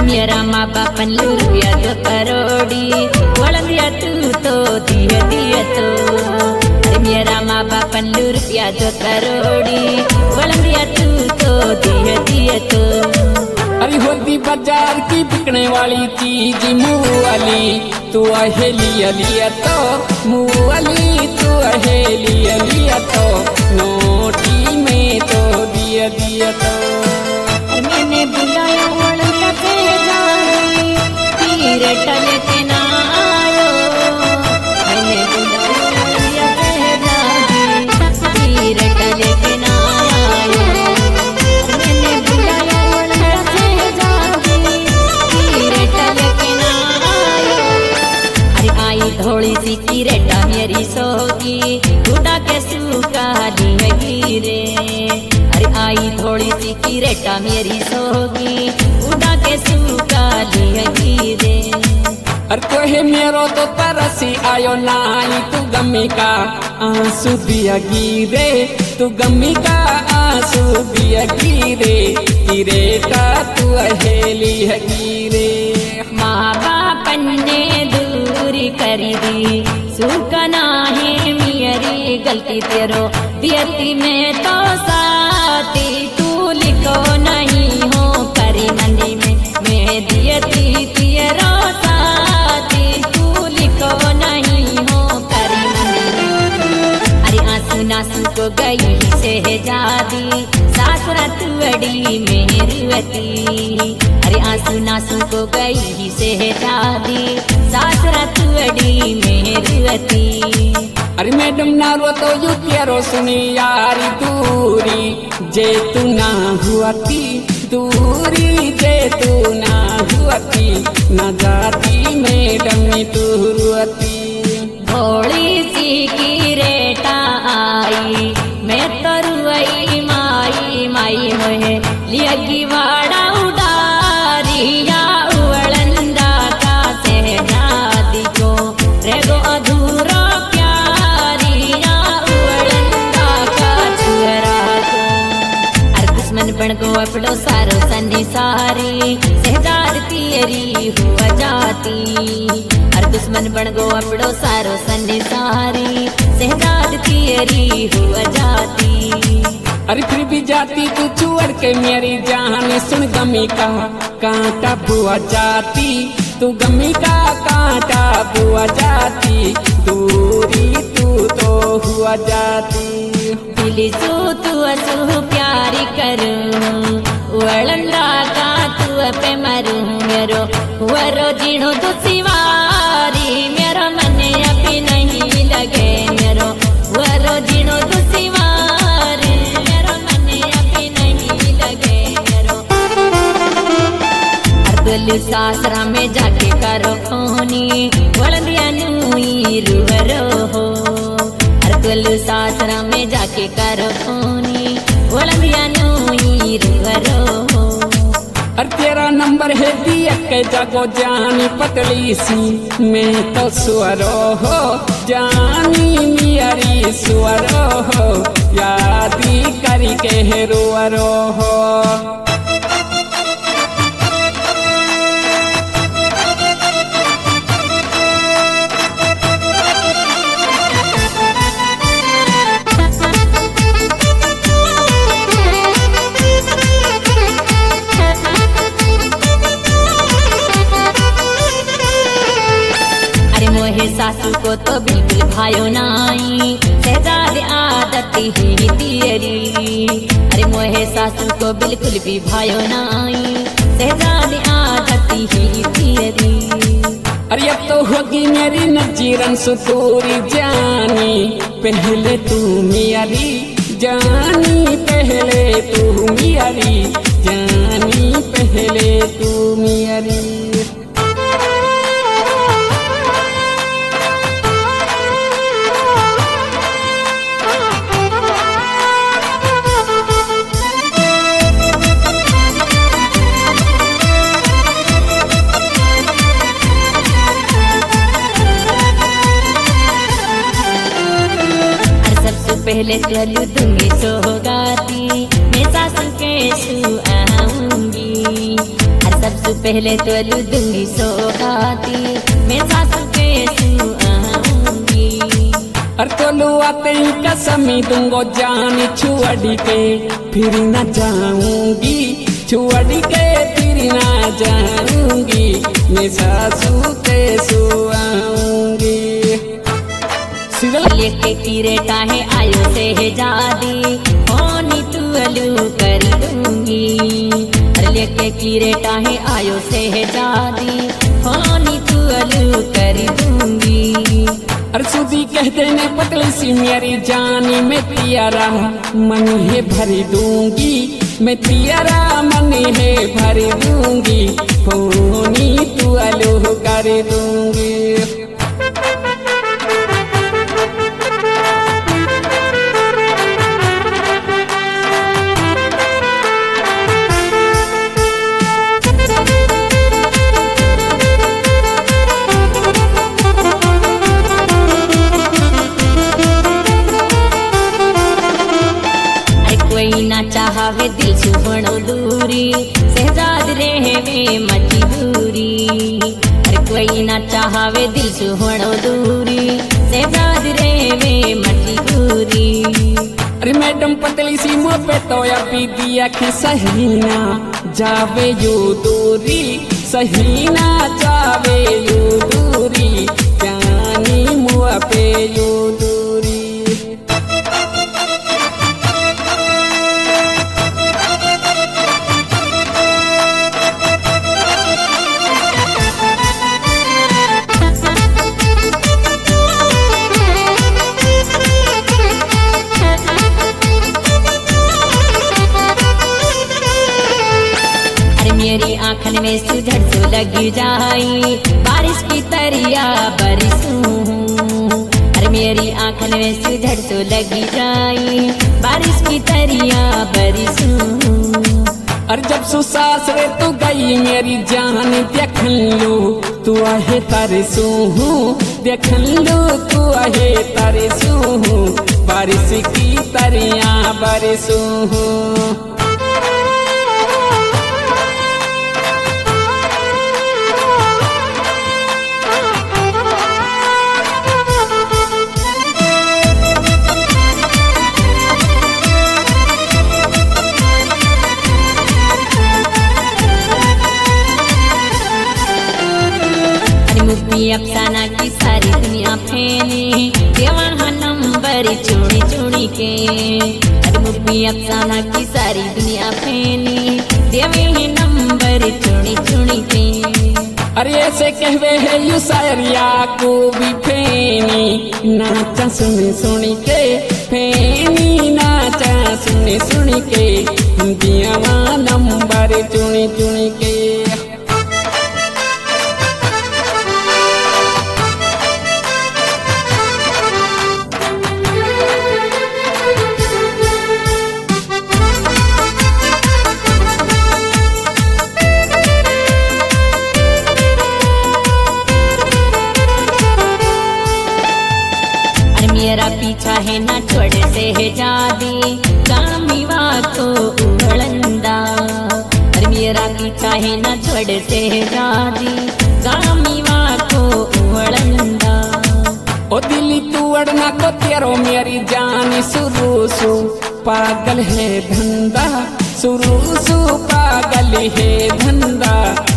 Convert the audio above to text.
मेरा माँ बापन रुपया तो करोड़ी वळंदिया तू तो दिया दिया तो मेरा माँ बापन रुपया तो करोड़ी वळंदिया तू तो दिया दिया तो। अरे होती बाजार की बिकने वाली चीज मुँह वाली तू अहेलिया लिया तो मुँह वाली तू अहेलिया लिया तो नोटी में तो दिया दिया तो। मैंने बुलाया वळंदिया पे जानी तीर टले के ना आयो मैंने बुलाया वळंदिया पे जानी तीर टले के ना आयो मैंने बुलाया वळंदिया पे जानी तीर टले के ना आयो। अरे आई धोली सी किरेटा मेरी सोगी उड़ा के सूखा ली रे। अरे आई थोड़ी सी किरेटा मेरी सोगी उड़ा के सूखा ली रे। अरे कोहे मेरो तो तरसी आयो नाई तू गमी का आंसू दिया गिरे तू गमी का आंसू दिया गिरे किरेटा तू अहेली है गिरे। माँ बापन ने दूरी करी दी सुकना है मेरी गलती तेरो दियती में तो साथी तू लिखो नहीं हो करी नंदी में मैं दियती तेरो साथी तू लिखो नहीं हो करी नंदी में। अरे आंसू नासू को गई शहजादी सासुरत अड़ी मेहरवती। अरे आंसू नासू को गई शहजादी सासुरत अड़ी मेहरवती। अरे मैडम ना रो तो यू तेरो सुनी यारी दूरी जे तू ना हुआती दूरी जे तू ना हुआती ना जाती मैडम नी तू रुआती। भोली सी किरेटा आई मैं तो रुई माई माई मोहे लियगी वाड़ा उडारिया वळंदा का शहजादी को रेगो अधूरा प्यारिया वळंदा का छुरा को। अरे दुश्मन बन को अपड़ो सारो सन्नी सारी शहजाद तेरी हुआ जाती। दुश्मन बन गो अपड़ो सारो सन्नी सारी शहजाद तेरी हुआ जाती। अरे फिर भी जाती तू छुअर के मेरी जान सुन गमी का कांटा बुआ जाती तू गमी का कांटा बुआ जाती दूरी तू तो हुआ जाती। दिली सू तू असू प्यारी करूं वळंदा का तू पे मरूं मेरो वरो जीणो तू सिवारी मेरा मन अभी नहीं लगे मेरो वरो जीणो तू सिवारी मेरा मन अभी नहीं लगे मेरो। अरगल सासरा में जाके करो फोनी वळंदिया नुई रुवरो हो। अरगल सासरा में जाके करो फोनी वळंदिया नुई रुवरो हो। अरे तेरा नंबर है दिया के जागो जानी पतली सी मैं तो सुअरो हो जानी मियारी सुअरो हो यादी करी के है रुअरो हो। सासू को तो बिल्कुल भायो नाई शहजाद आदत ही तेरी। अरे मोहे सासू को बिल्कुल भी भायो नाई शहजाद आदत ही तेरी। अरे अब तो होगी मेरी नजीरन सुतूरी जानी पहले तू मियारी जानी पहले तू मियारी जानी पहले तू मियारी। पहले चलू दूंगी सौगाती मैं सासू के सू आऊंगी। हर सब सबसे पहले तो लू दूंगी सौगाती, मैं सासू के आऊंगी। और तो लुआते ही कसमी दूंगो जान छुअड़ी के फिर न जाऊंगी, छुअड़ी के फिर न जाऊंगी, मैं सासू के आऊंगी। लेके किरेटा है आयो से जादी, होनी तू अलू कर दूंगी। लेके किरेटा है आयो से जादी, होनी तू अलू कर दूंगी। और सुधी कह देने पतली सी मेरी जानी, मैं तियारा मन है भर दूंगी, मैं तियारा मन है भर दूंगी, होनी तू अलू कर दूंगी। कोई ना चाहवे दिल सुबणो दूरी, शहजाद रहे में मजबूरी। अरे कोई ना चाहवे दिल सुबणो दूरी, शहजाद रहे में मजबूरी। अरे मैडम पतली सी मुँह पे तो अभी दिया कि सही ना जावे यू दूरी, सही ना जावे यू दूरी, जानी मुँह पे यू दूरी। मेरी आँखन में सुझड़ तो लगी जाई, बारिश की तरिया बरसूं। अरे मेरी आँखन में सुझड़ तो लगी जाई, बारिश की तरिया बरसूं। और जब सुसासरे तू गई मेरी जान, देखन लो तू आहे तरसू हूँ, देखन लो तू आहे तरसू हूँ, बारिश की तरिया बरसू हूँ। मुक्ति अफसाना की सारी दुनिया फैली, देवा नंबर चुनी चुनी के। अरे मुक्ति अफसाना की सारी दुनिया फैली, देवे नंबर चुनी चुनी के। अरे ऐसे कहवे है यू शायरिया को भी फेनी, नाचा सुनी सुनी के, फेनी नाचा सुनी सुनी के, दियावा नंबर चुनी चुनी के। मेरा पीछा है ना छोड़ से है जादी, कामीवा को उड़ंदा। अरे मेरा पीछा है ना छोड़ से है जादी, कामीवा को उड़ंदा। ओ दिली तू अड़ना को तेरो मेरी जान, शुरू सु पागल है धंधा, शुरू सु पागल है धंधा,